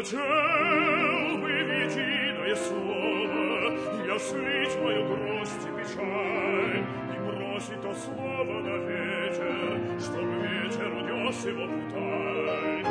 Хотел бы единое слово, я слить мою грусть и печаль, и бросить то слово на ветер, чтоб ветер унес его вдаль.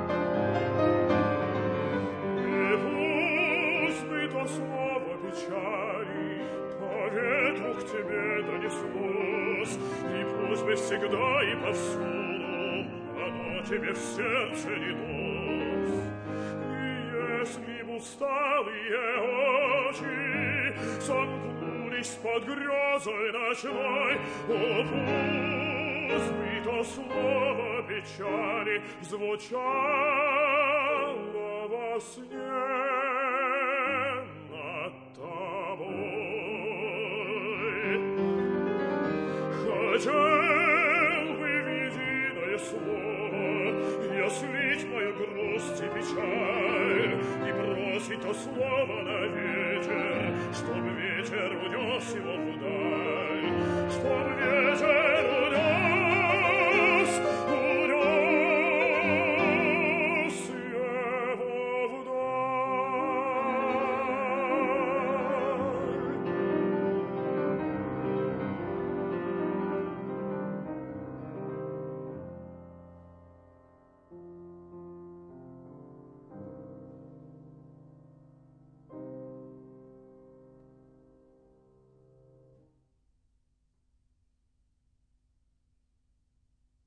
И пусть бы то слово печали по ветру к тебе донеслось, и пусть бы всегда и повсюду оно тебе в сердце не нос. Если б усталые очи сомкнулись под грезой ночной, о, пусть бы то слово печали звучало во сне над тобой. Хотел бы в единое слово я слить мою грусть и печаль, и бросить то слово на ветер, чтоб ветер унес его вдаль, чтоб ветер